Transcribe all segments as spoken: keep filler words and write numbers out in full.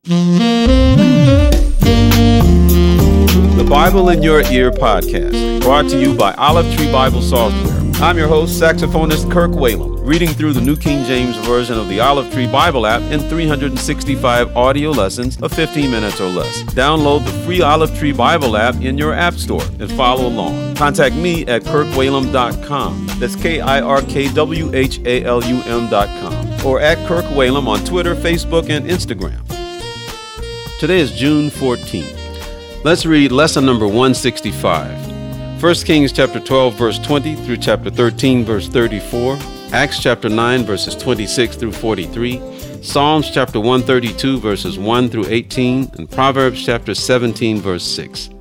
The Bible in Your Ear podcast, brought to you by Olive Tree Bible Software. I'm your host, saxophonist Kirk Whalum, reading through the New King James Version of the Olive Tree Bible app in three hundred sixty-five audio lessons of fifteen minutes or less. Download the free Olive Tree Bible app in your app store and follow along. Contact me at kirk whalum dot com. That's K I R K W H A L U M dot com. Or at Kirk Whalum on Twitter, Facebook, and Instagram. Today is June fourteenth. Let's read lesson number one sixty-five. First Kings chapter twelve, verse twenty through chapter thirteen, verse thirty-four. Acts chapter nine, verses twenty-six through forty-three. Psalms chapter one thirty-two, verses one through eighteen. And Proverbs chapter seventeen, verse six.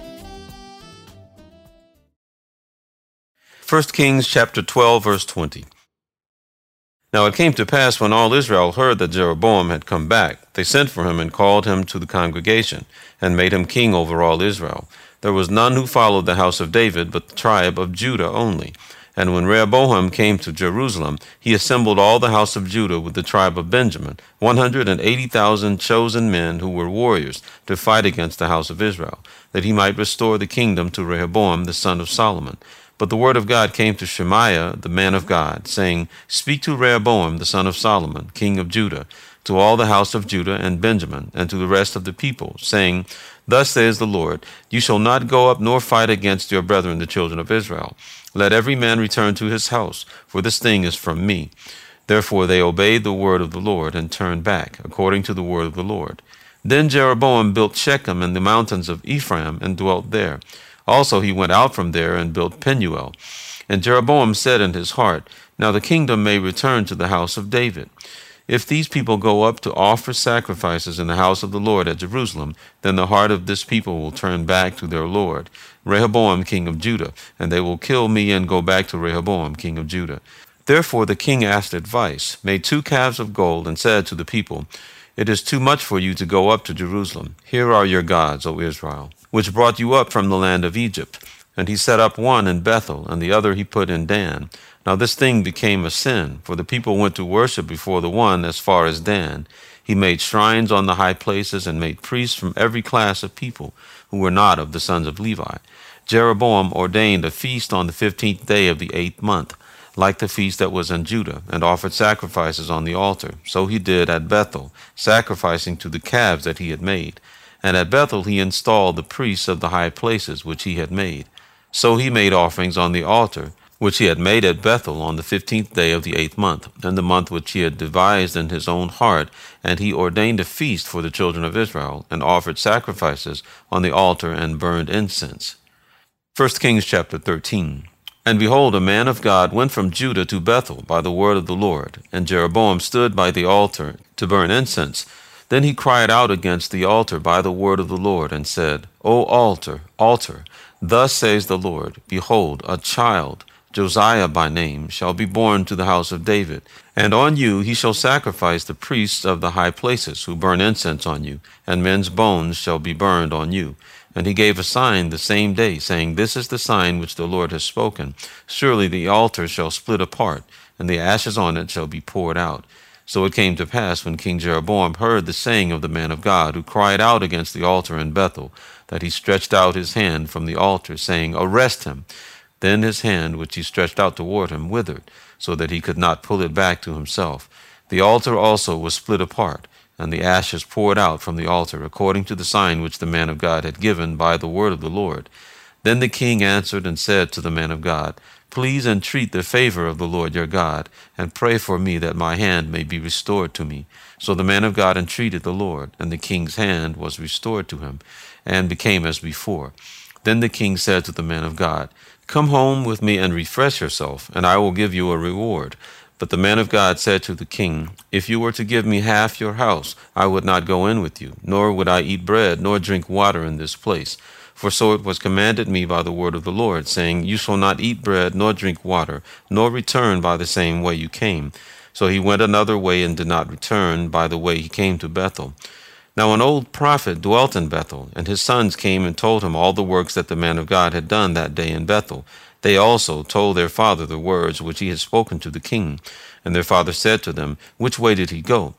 First Kings chapter twelve, verse twenty. Now it came to pass, when all Israel heard that Jeroboam had come back, they sent for him and called him to the congregation, and made him king over all Israel. There was none who followed the house of David, but the tribe of Judah only. And when Rehoboam came to Jerusalem, he assembled all the house of Judah with the tribe of Benjamin, one hundred eighty thousand chosen men who were warriors, to fight against the house of Israel, that he might restore the kingdom to Rehoboam the son of Solomon. But the word of God came to Shemaiah, the man of God, saying, Speak to Rehoboam the son of Solomon, king of Judah, to all the house of Judah and Benjamin, and to the rest of the people, saying, Thus says the Lord, You shall not go up nor fight against your brethren the children of Israel. Let every man return to his house, for this thing is from me. Therefore they obeyed the word of the Lord, and turned back, according to the word of the Lord. Then Jeroboam built Shechem in the mountains of Ephraim, and dwelt there. Also he went out from there, and built Penuel. And Jeroboam said in his heart, Now the kingdom may return to the house of David. If these people go up to offer sacrifices in the house of the Lord at Jerusalem, then the heart of this people will turn back to their Lord, Rehoboam king of Judah, and they will kill me and go back to Rehoboam king of Judah. Therefore the king asked advice, made two calves of gold, and said to the people, It is too much for you to go up to Jerusalem. Here are your gods, O Israel, which brought you up from the land of Egypt. And he set up one in Bethel, and the other he put in Dan. Now this thing became a sin, for the people went to worship before the one as far as Dan. He made shrines on the high places, and made priests from every class of people, who were not of the sons of Levi. Jeroboam ordained a feast on the fifteenth day of the eighth month, like the feast that was in Judah, and offered sacrifices on the altar. So he did at Bethel, sacrificing to the calves that he had made. And at Bethel he installed the priests of the high places which he had made. So he made offerings on the altar, which he had made at Bethel on the fifteenth day of the eighth month, and the month which he had devised in his own heart. And he ordained a feast for the children of Israel, and offered sacrifices on the altar, and burned incense. First Kings chapter thirteen. And behold, a man of God went from Judah to Bethel by the word of the Lord, and Jeroboam stood by the altar to burn incense. Then he cried out against the altar by the word of the Lord, and said, O altar, altar, thus says the Lord, Behold, a child, Josiah by name, shall be born to the house of David. And on you he shall sacrifice the priests of the high places, who burn incense on you, and men's bones shall be burned on you. And he gave a sign the same day, saying, This is the sign which the Lord has spoken. Surely the altar shall split apart, and the ashes on it shall be poured out. So it came to pass, when King Jeroboam heard the saying of the man of God, who cried out against the altar in Bethel, that he stretched out his hand from the altar, saying, Arrest him. Then his hand, which he stretched out toward him, withered, so that he could not pull it back to himself. The altar also was split apart, and the ashes poured out from the altar, according to the sign which the man of God had given by the word of the Lord. Then the king answered and said to the man of God, Please entreat the favor of the Lord your God, and pray for me that my hand may be restored to me. So the man of God entreated the Lord, and the king's hand was restored to him, and became as before. Then the king said to the man of God, Come home with me and refresh yourself, and I will give you a reward. But the man of God said to the king, If you were to give me half your house, I would not go in with you, nor would I eat bread, nor drink water in this place. For so it was commanded me by the word of the Lord, saying, You shall not eat bread, nor drink water, nor return by the same way you came. So he went another way, and did not return by the way he came to Bethel. Now an old prophet dwelt in Bethel, and his sons came and told him all the works that the man of God had done that day in Bethel. They also told their father the words which he had spoken to the king. And their father said to them, Which way did he go?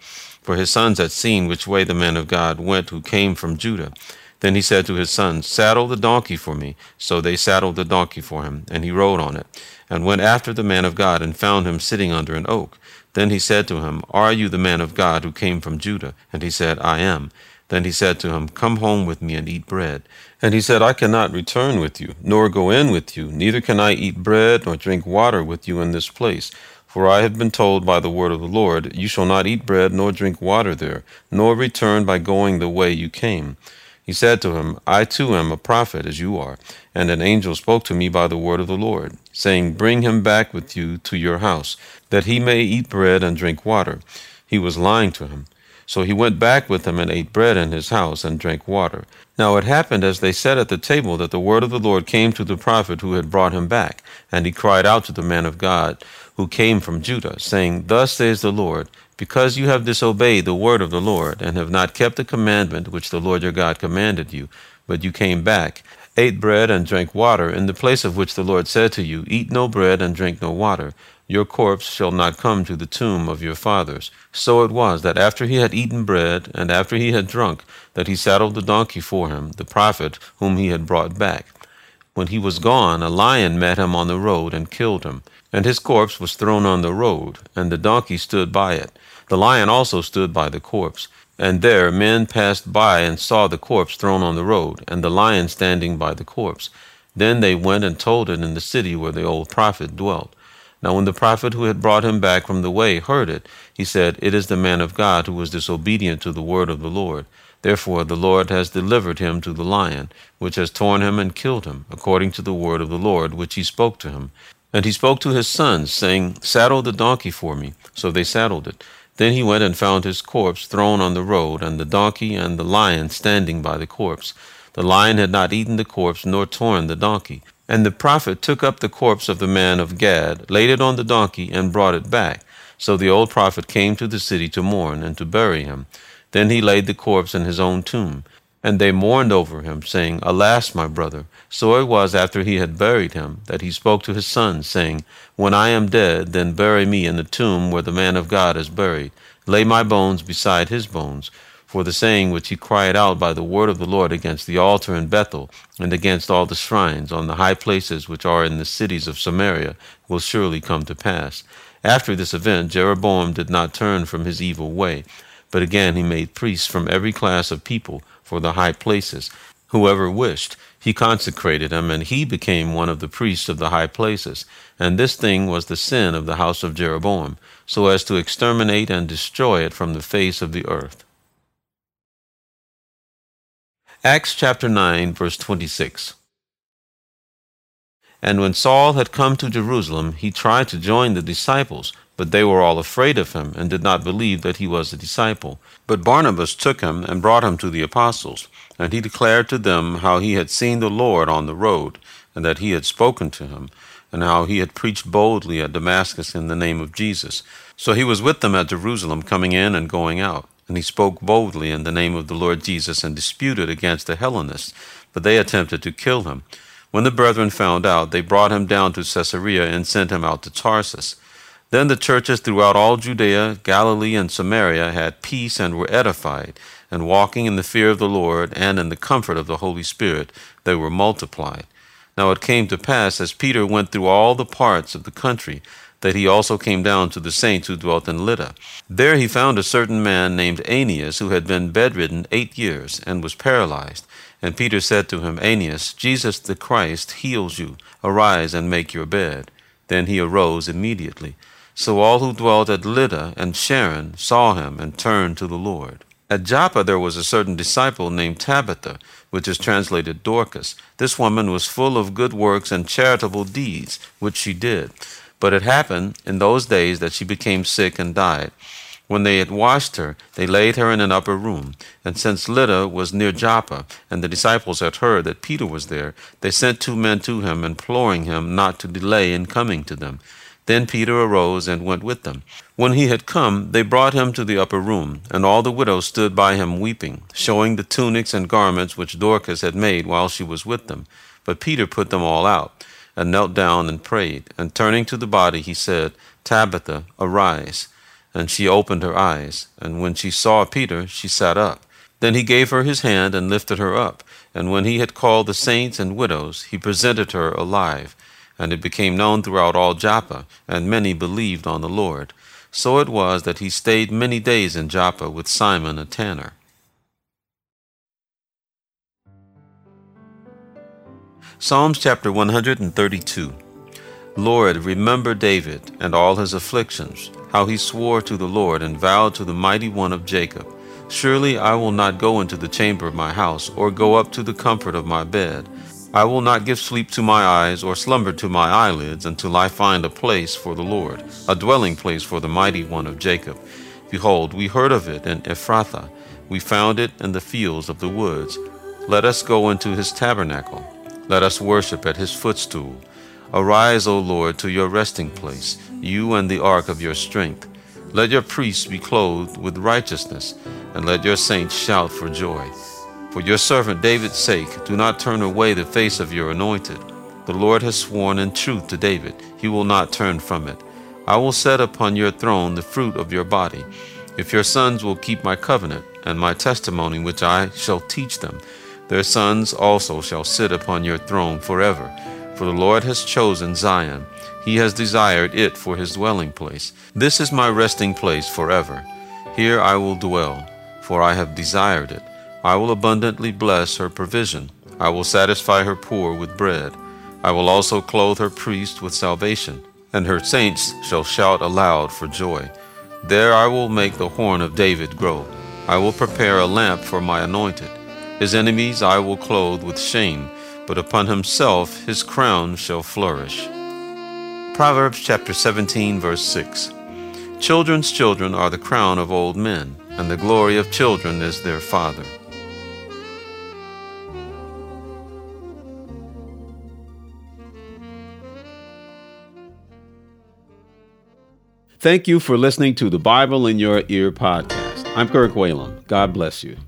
for his sons had seen which way the man of God went who came from Judah. Then he said to his sons, Saddle the donkey for me. So they saddled the donkey for him, and he rode on it, and went after the man of God, and found him sitting under an oak. Then he said to him, Are you the man of God who came from Judah? And he said, I am. Then he said to him, Come home with me and eat bread. And he said, I cannot return with you, nor go in with you, neither can I eat bread nor drink water with you in this place. For I have been told by the word of the Lord, You shall not eat bread nor drink water there, nor return by going the way you came. He said to him, I too am a prophet, as you are. And an angel spoke to me by the word of the Lord, saying, Bring him back with you to your house, that he may eat bread and drink water. He was lying to him. So he went back with him and ate bread in his house and drank water. Now it happened as they sat at the table that the word of the Lord came to the prophet who had brought him back. And he cried out to the man of God who came from Judah, saying, Thus says the Lord, because you have disobeyed the word of the Lord, and have not kept the commandment which the Lord your God commanded you, but you came back, ate bread and drank water, in the place of which the Lord said to you, Eat no bread and drink no water, your corpse shall not come to the tomb of your fathers. So it was that after he had eaten bread, and after he had drunk, that he saddled the donkey for him, the prophet whom he had brought back. When he was gone, a lion met him on the road and killed him, and his corpse was thrown on the road, and the donkey stood by it. The lion also stood by the corpse. And there men passed by and saw the corpse thrown on the road, and the lion standing by the corpse. Then they went and told it in the city where the old prophet dwelt. Now when the prophet who had brought him back from the way heard it, he said, It is the man of God who was disobedient to the word of the Lord. Therefore the Lord has delivered him to the lion, which has torn him and killed him, according to the word of the Lord which he spoke to him. And he spoke to his sons, saying, Saddle the donkey for me. So they saddled it. Then he went and found his corpse thrown on the road, and the donkey and the lion standing by the corpse. The lion had not eaten the corpse, nor torn the donkey. And the prophet took up the corpse of the man of Gad, laid it on the donkey, and brought it back. So the old prophet came to the city to mourn, and to bury him. Then he laid the corpse in his own tomb. And they mourned over him, saying, Alas, my brother! So it was after he had buried him, that he spoke to his sons, saying, When I am dead, then bury me in the tomb where the man of God is buried. Lay my bones beside his bones. For the saying which he cried out by the word of the Lord against the altar in Bethel, and against all the shrines on the high places which are in the cities of Samaria, will surely come to pass. After this event Jeroboam did not turn from his evil way, but again he made priests from every class of people for the high places. Whoever wished, he consecrated him, and he became one of the priests of the high places. And this thing was the sin of the house of Jeroboam, so as to exterminate and destroy it from the face of the earth. Acts chapter nine, verse twenty-six. And when Saul had come to Jerusalem, he tried to join the disciples, but they were all afraid of him, and did not believe that he was a disciple. But Barnabas took him and brought him to the apostles, and he declared to them how he had seen the Lord on the road, and that he had spoken to him, and how he had preached boldly at Damascus in the name of Jesus. So he was with them at Jerusalem, coming in and going out. And he spoke boldly in the name of the Lord Jesus, and disputed against the Hellenists, but they attempted to kill him. When the brethren found out, they brought him down to Caesarea, and sent him out to Tarsus. Then the churches throughout all Judea, Galilee, and Samaria had peace, and were edified, and walking in the fear of the Lord, and in the comfort of the Holy Spirit, they were multiplied. Now it came to pass, as Peter went through all the parts of the country, that he also came down to the saints who dwelt in Lydda. There he found a certain man named Aeneas, who had been bedridden eight years, and was paralyzed. And Peter said to him, Aeneas, Jesus the Christ heals you. Arise and make your bed. Then he arose immediately. So all who dwelt at Lydda and Sharon saw him, and turned to the Lord. At Joppa there was a certain disciple named Tabitha, which is translated Dorcas. This woman was full of good works and charitable deeds, which she did. But it happened in those days that she became sick and died. When they had washed her, they laid her in an upper room. And since Lydda was near Joppa, and the disciples had heard that Peter was there, they sent two men to him, imploring him not to delay in coming to them. Then Peter arose and went with them. When he had come, they brought him to the upper room, and all the widows stood by him weeping, showing the tunics and garments which Dorcas had made while she was with them. But Peter put them all out, and knelt down and prayed. And turning to the body, he said, Tabitha, arise. and she opened her eyes. And when she saw Peter, she sat up. Then he gave her his hand and lifted her up. And when he had called the saints and widows, he presented her alive. And it became known throughout all Joppa, and many believed on the Lord. So it was that he stayed many days in Joppa with Simon a tanner. Psalms chapter one hundred thirty-two. Lord, remember David and all his afflictions, how he swore to the Lord and vowed to the Mighty One of Jacob. Surely I will not go into the chamber of my house, or go up to the comfort of my bed. I will not give sleep to my eyes, or slumber to my eyelids, until I find a place for the Lord, a dwelling place for the Mighty One of Jacob. Behold, we heard of it in Ephrathah. We found it in the fields of the woods. Let us go into his tabernacle. Let us worship at his footstool. Arise, O Lord, to your resting place, you and the ark of your strength. Let your priests be clothed with righteousness, and let your saints shout for joy. For your servant David's sake, do not turn away the face of your anointed. The Lord has sworn in truth to David, he will not turn from it. I will set upon your throne the fruit of your body. If your sons will keep my covenant and my testimony which I shall teach them, their sons also shall sit upon your throne forever. For the Lord has chosen Zion. He has desired it for his dwelling place. This is my resting place forever. Here I will dwell, for I have desired it. I will abundantly bless her provision. I will satisfy her poor with bread. I will also clothe her priest with salvation, and her saints shall shout aloud for joy. There I will make the horn of David grow. I will prepare a lamp for my anointed. His enemies I will clothe with shame, but upon himself his crown shall flourish. Proverbs chapter seventeen, verse six. Children's children are the crown of old men, and the glory of children is their father. Thank you for listening to the Bible in Your Ear podcast. I'm Kirk Whalum. God bless you.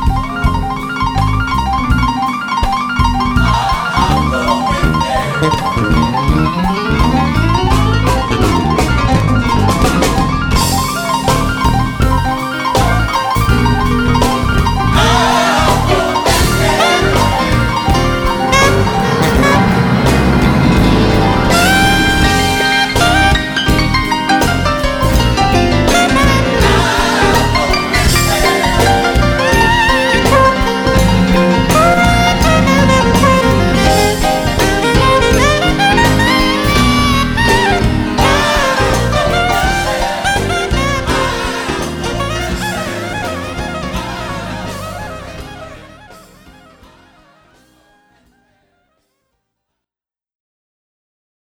Thank you.